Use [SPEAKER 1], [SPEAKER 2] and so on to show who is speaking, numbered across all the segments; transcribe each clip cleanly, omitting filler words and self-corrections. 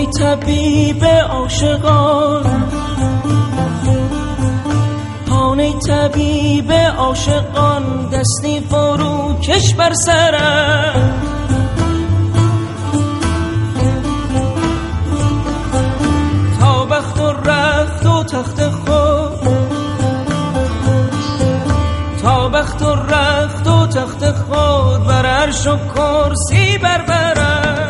[SPEAKER 1] طبیب عاشقان، هان طبیب عاشقان، دستی فرو کش بر سرم. تا بخت و رخت و تخت خود، تا بخت و رخت و تخت خود، بر عرش و کرسی بربرم.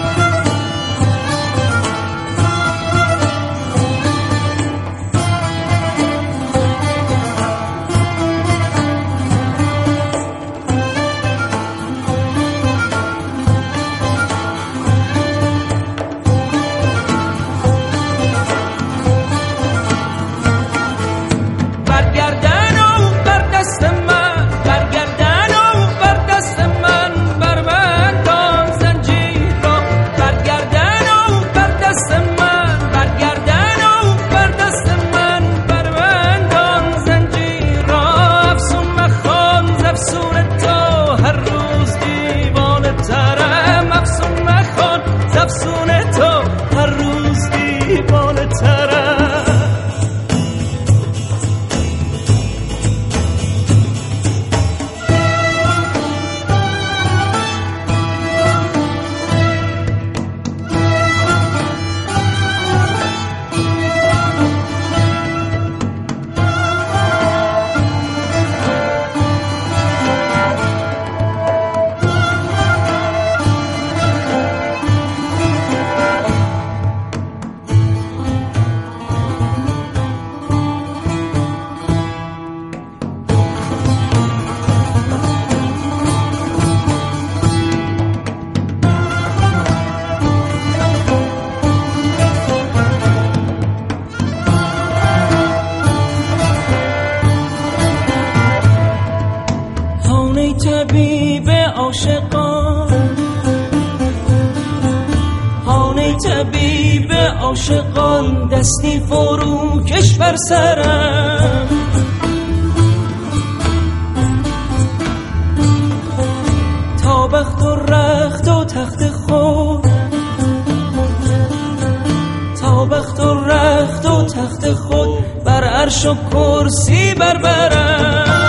[SPEAKER 1] طبیب عاشقان، هان طبیب عاشقان، دستی فرو کش بر سرم. تا بخت و رخت و تخت خود، تا بخت و رخت و تخت خود، بر عرش و کرسی بربرم.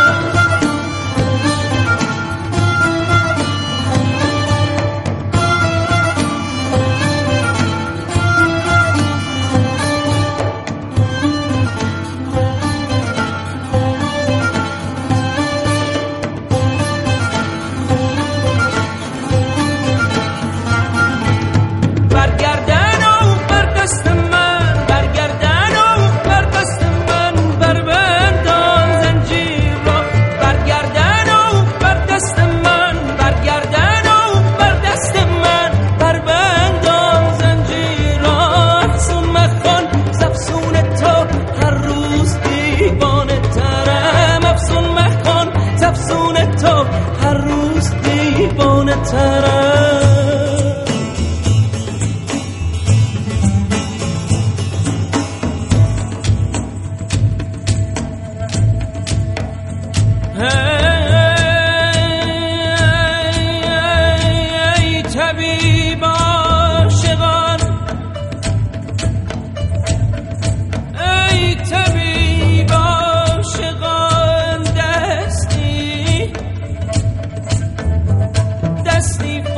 [SPEAKER 1] هر روز دیوانه ترم. ای طبیب عاشقان، ای طبیب عاشقان، دستی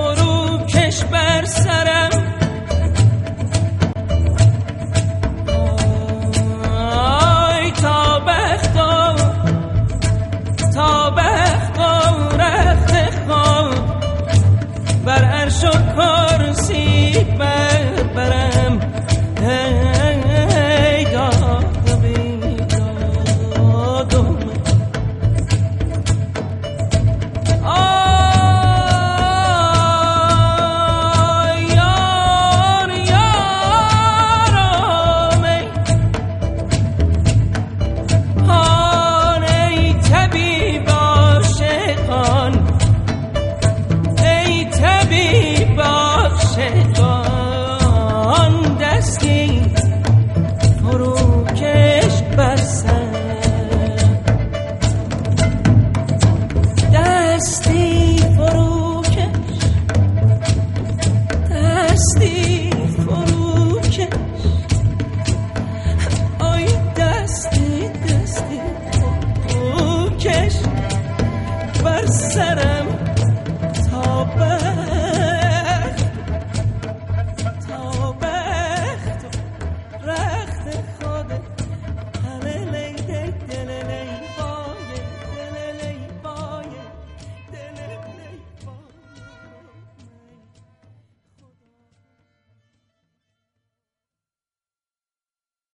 [SPEAKER 1] از سرم